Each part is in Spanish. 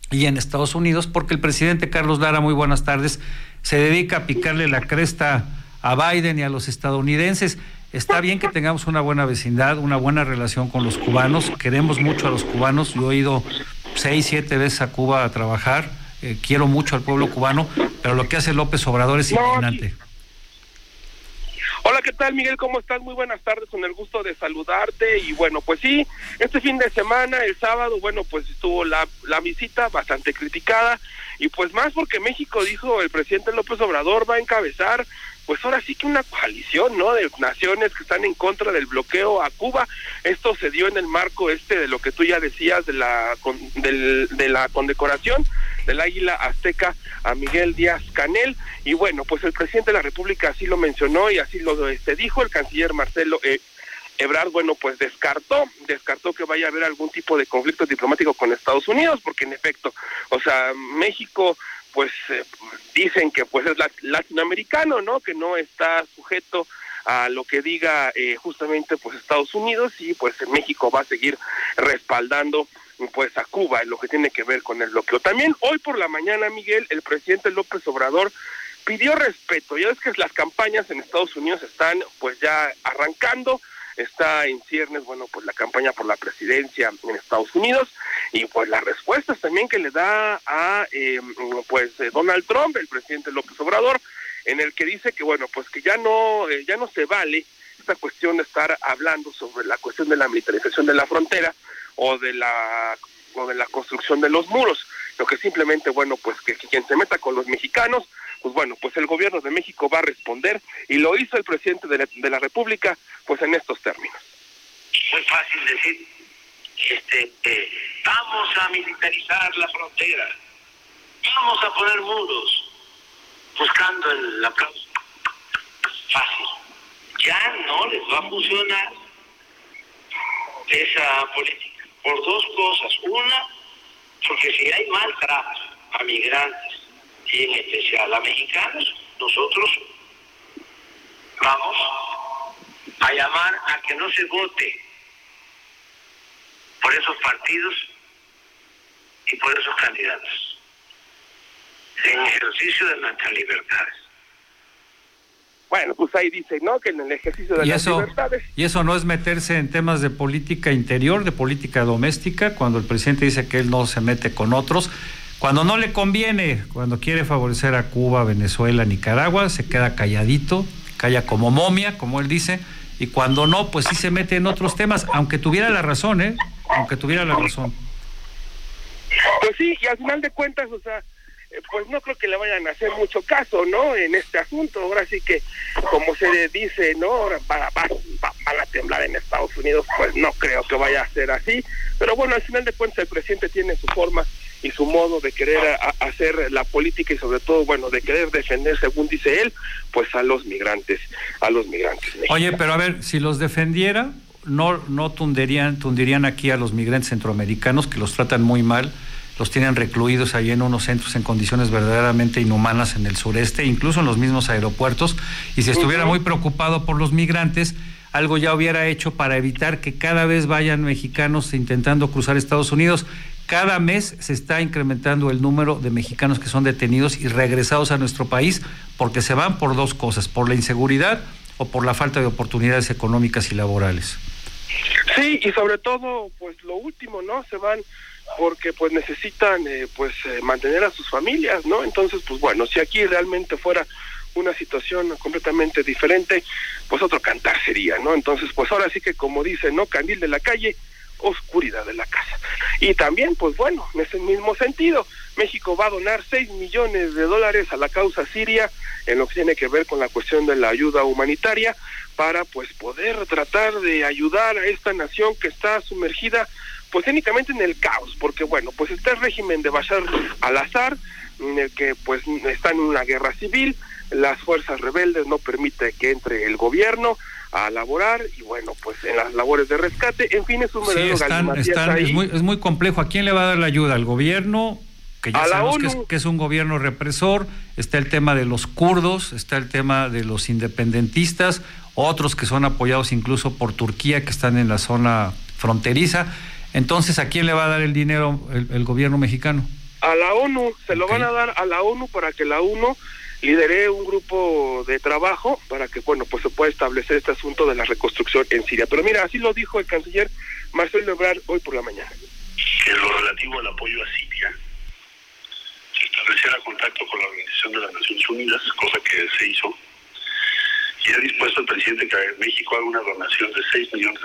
y en Estados Unidos, porque el presidente Carlos Lara, muy buenas tardes, se dedica a picarle la cresta a Biden y a los estadounidenses. Está bien que tengamos una buena vecindad, una buena relación con los cubanos, queremos mucho a los cubanos, yo he ido 6, 7 veces a Cuba a trabajar, quiero mucho al pueblo cubano, pero lo que hace López Obrador es indignante. Hola, ¿qué tal, Miguel? ¿Cómo estás? Muy buenas tardes, con el gusto de saludarte. Y bueno, pues sí, este fin de semana, el sábado, bueno, pues estuvo la visita bastante criticada, y pues más porque México, dijo el presidente López Obrador, va a encabezar, pues ahora sí que una coalición, ¿no?, de naciones que están en contra del bloqueo a Cuba. Esto se dio en el marco de lo que tú ya decías, de la condecoración del Águila Azteca a Miguel Díaz-Canel. Y bueno, pues el presidente de la República así lo mencionó y así lo dijo. El canciller Marcelo Ebrard, bueno, pues descartó que vaya a haber algún tipo de conflicto diplomático con Estados Unidos, porque en efecto, o sea, México, pues dicen que pues es latinoamericano, ¿no?, que no está sujeto a lo que diga justamente pues Estados Unidos, y pues México va a seguir respaldando pues a Cuba en lo que tiene que ver con el bloqueo. También hoy por la mañana, Miguel, el presidente López Obrador pidió respeto. Ya ves que las campañas en Estados Unidos están pues ya arrancando, está en ciernes, bueno, pues la campaña por la presidencia en Estados Unidos, y pues las respuestas también que le da a Donald Trump, el presidente López Obrador, en el que dice que bueno, pues que ya no se vale esta cuestión de estar hablando sobre la cuestión de la militarización de la frontera o de la construcción de los muros, lo que simplemente, bueno, pues que quien se meta con los mexicanos, pues bueno, pues el gobierno de México va a responder, y lo hizo el presidente de la República, pues en estos términos. Muy fácil decir, vamos a militarizar la frontera, vamos a poner muros, buscando el aplauso. Fácil. Ya no les va a funcionar esa política, por dos cosas. Una, porque si hay maltrato a migrantes, y en especial a mexicanos, nosotros vamos a llamar a que no se vote por esos partidos y por esos candidatos, en ejercicio de nuestras libertades. Bueno, pues ahí dice, ¿no?, que en el ejercicio de las libertades. ¿Y eso no es meterse en temas de política interior, de política doméstica, cuando el presidente dice que él no se mete con otros? Cuando no le conviene, cuando quiere favorecer a Cuba, Venezuela, Nicaragua, se queda calladito, calla como momia, como él dice, y cuando no, pues sí se mete en otros temas, aunque tuviera la razón, aunque tuviera la razón. Pues sí, y al final de cuentas, o sea, pues no creo que le vayan a hacer mucho caso, ¿no?, en este asunto. Ahora sí que, como se dice, ¿no?, ahora van a temblar en Estados Unidos, pues no creo que vaya a ser así. Pero bueno, al final de cuentas el presidente tiene su forma y su modo de querer hacer la política, y sobre todo, bueno, de querer defender, según dice él, pues a los migrantes. Oye, pero a ver, si los defendiera, no tundirían aquí a los migrantes centroamericanos, que los tratan muy mal, los tienen recluidos ahí en unos centros en condiciones verdaderamente inhumanas en el sureste, incluso en los mismos aeropuertos, y si estuviera muy preocupado por los migrantes, algo ya hubiera hecho para evitar que cada vez vayan mexicanos intentando cruzar Estados Unidos. Cada mes se está incrementando el número de mexicanos que son detenidos y regresados a nuestro país, porque se van por dos cosas, por la inseguridad o por la falta de oportunidades económicas y laborales. Sí, y sobre todo, pues lo último, ¿no?, se van porque pues necesitan mantener a sus familias, ¿no? Entonces, pues bueno, si aquí realmente fuera una situación completamente diferente, pues otro cantar sería, ¿no? Entonces, pues ahora sí que, como dicen, ¿no?, candil de la calle, oscuridad de la casa. Y también, pues bueno, en ese mismo sentido, México va a donar $6 millones a la causa siria, en lo que tiene que ver con la cuestión de la ayuda humanitaria, para pues poder tratar de ayudar a esta nación que está sumergida pues técnicamente en el caos, porque bueno, pues está el régimen de Bashar al-Assad, en el que pues está en una guerra civil, las fuerzas rebeldes no permiten que entre el gobierno a laborar, y bueno, pues en las labores de rescate, en fin, es un verdadero galimatías ahí. Es muy complejo. ¿A quién le va a dar la ayuda? ¿Al gobierno? Que ya sabemos que es un gobierno represor. Está el tema de los kurdos, está el tema de los independentistas, otros que son apoyados incluso por Turquía, que están en la zona fronteriza. Entonces, ¿a quién le va a dar el dinero el gobierno mexicano? A la ONU, se lo Okay. van a dar a la ONU para que la ONU lidere un grupo de trabajo para que, bueno, pues se pueda establecer este asunto de la reconstrucción en Siria. Pero mira, así lo dijo el canciller Marcelo Ebrard hoy por la mañana. En lo relativo al apoyo a Siria, se estableciera contacto con la Organización de las Naciones Unidas, cosa que se hizo, y ha dispuesto el presidente que México haga una donación de $6 millones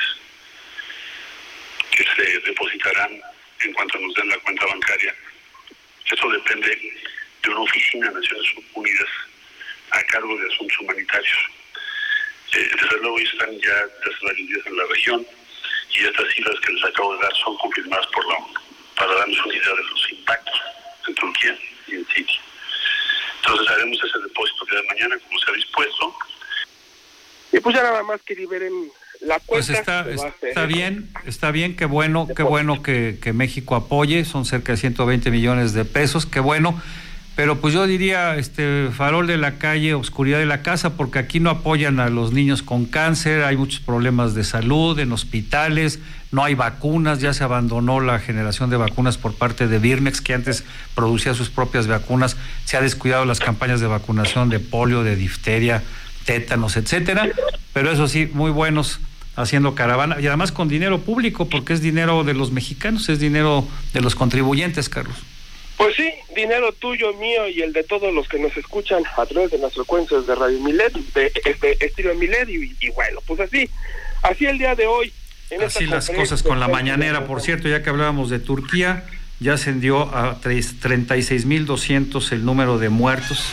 que se depositarán en cuanto nos den la cuenta bancaria. Eso depende de una oficina de Naciones Unidas a cargo de asuntos humanitarios. Desde luego están ya desde varios días en la región, y estas cifras que les acabo de dar son confirmadas por la ONU, para darnos una idea de los impactos en Turquía y en Siria. Entonces haremos ese depósito el día de mañana, como se ha dispuesto. Y pues ya nada más que liberen la cuenta. Pues está bien, qué bueno que México apoye, son cerca de 120 millones de pesos, qué bueno. Pero pues yo diría, farol de la calle, oscuridad de la casa, porque aquí no apoyan a los niños con cáncer, hay muchos problemas de salud en hospitales, no hay vacunas, ya se abandonó la generación de vacunas por parte de Birmex, que antes producía sus propias vacunas, se ha descuidado las campañas de vacunación de polio, de difteria, tétanos, etcétera, pero eso sí, muy buenos haciendo caravana, y además con dinero público, porque es dinero de los mexicanos, es dinero de los contribuyentes, Carlos. Pues sí, dinero tuyo, mío y el de todos los que nos escuchan a través de las frecuencias de Radio Milet, de Estilo Milet, y bueno, pues así el día de hoy. Así las cosas con la mañanera. Por cierto, ya que hablábamos de Turquía, ya ascendió a 36.200 el número de muertos,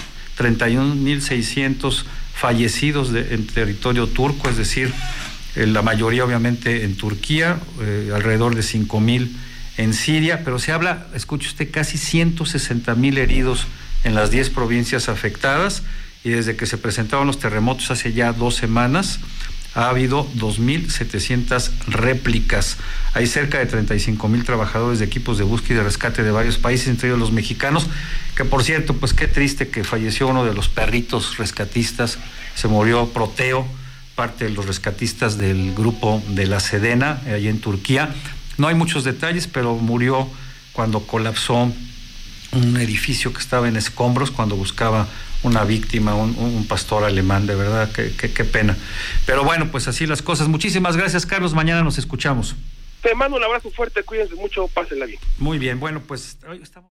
31.600 fallecidos en territorio turco, es decir, la mayoría obviamente en Turquía, alrededor de 5.000 en Siria, pero se habla, escuche usted, casi 160.000 heridos en las 10 provincias afectadas, y desde que se presentaron los terremotos hace ya 2 semanas, ha habido 2.700 réplicas. Hay cerca de 35.000 trabajadores de equipos de búsqueda y de rescate de varios países, entre ellos los mexicanos, que por cierto, pues qué triste que falleció uno de los perritos rescatistas, se murió Proteo, parte de los rescatistas del grupo de la Sedena, allá en Turquía. No hay muchos detalles, pero murió cuando colapsó un edificio que estaba en escombros, cuando buscaba una víctima, un pastor alemán, de verdad, qué pena. Pero bueno, pues así las cosas. Muchísimas gracias, Carlos, mañana nos escuchamos. Te mando un abrazo fuerte, cuídense mucho, pásenla bien. Muy bien, bueno, pues hoy estamos...